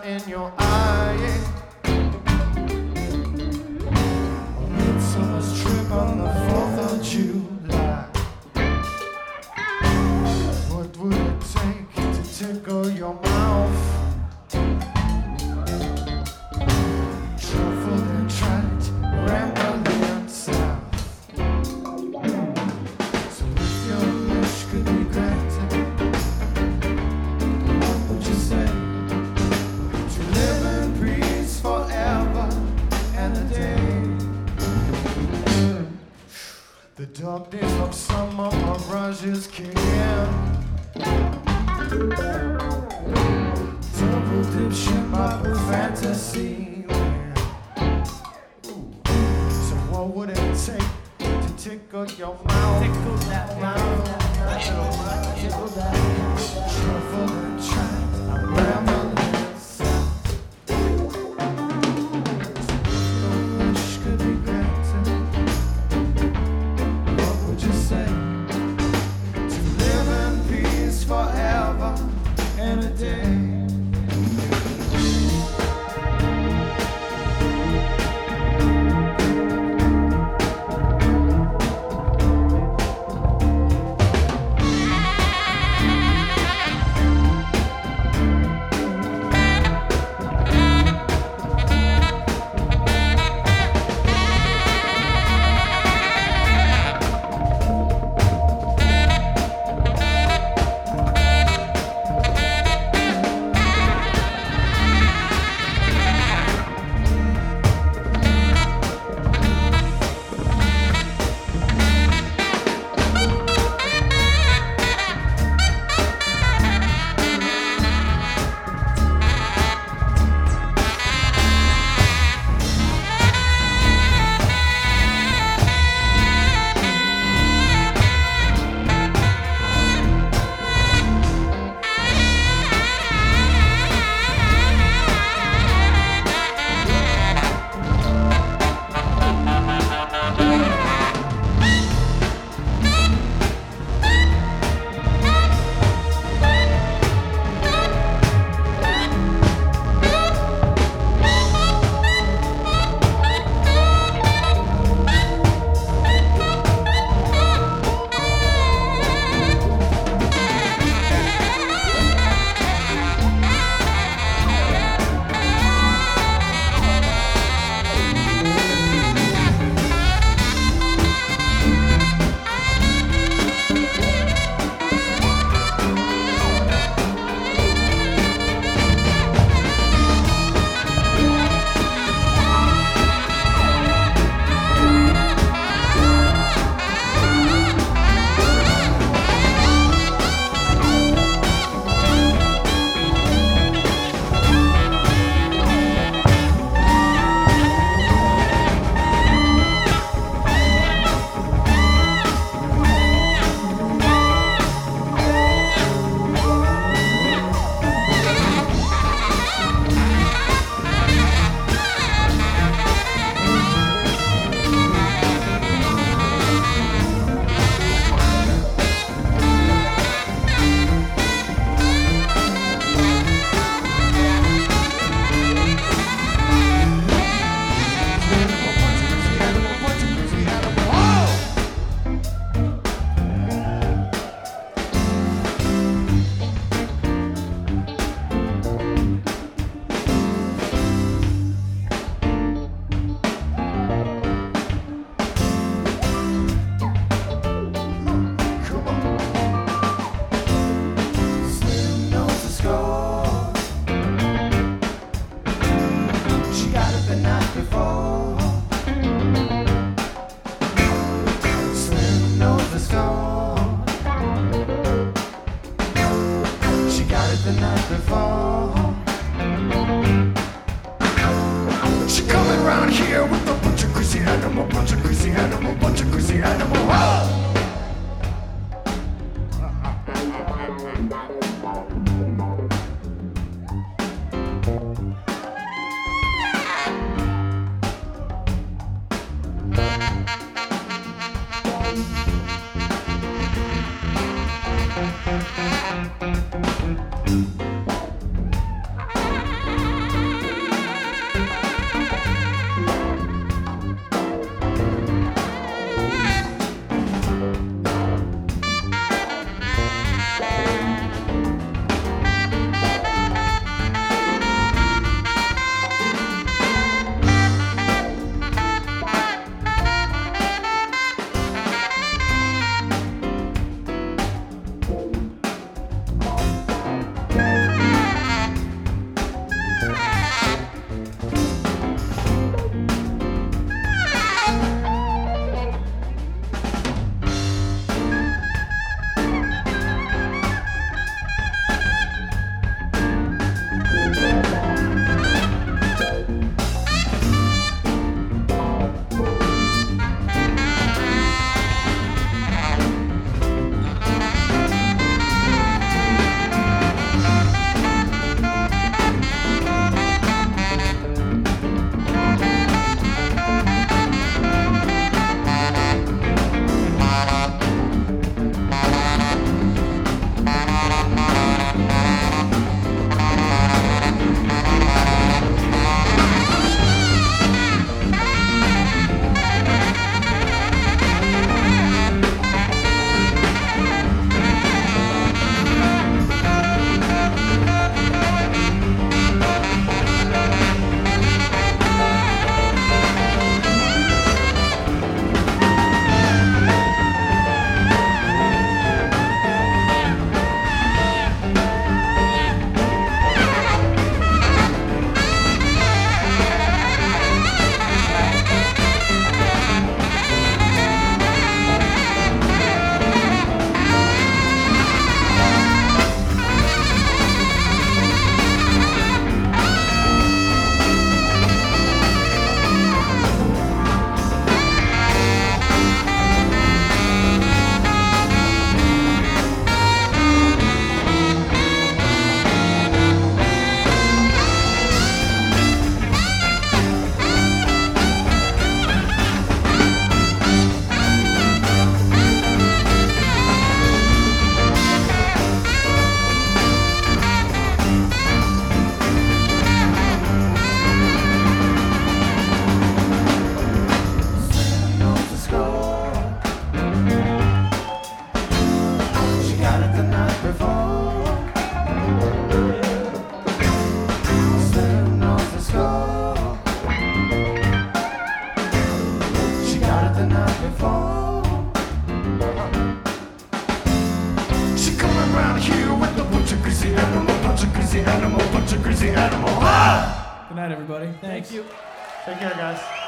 in your eye. Midsummer's trip on the 4th of July. What would it take to tickle your mouth? Truffle and tract, rambling south. So if your wish could be granted, what would you say? To live in peace forever and a day. The darkness of summer mirages kick in. Double dip ship up with fantasy. So what would it take to tickle your mouth? Tickle that mouth. Tickle that. Truffle and tract, I'm rambling south. Your wish could be granted. What would you say? To live in peace forever and a day. Good night, everybody. Thanks. Thank you. Take care, guys.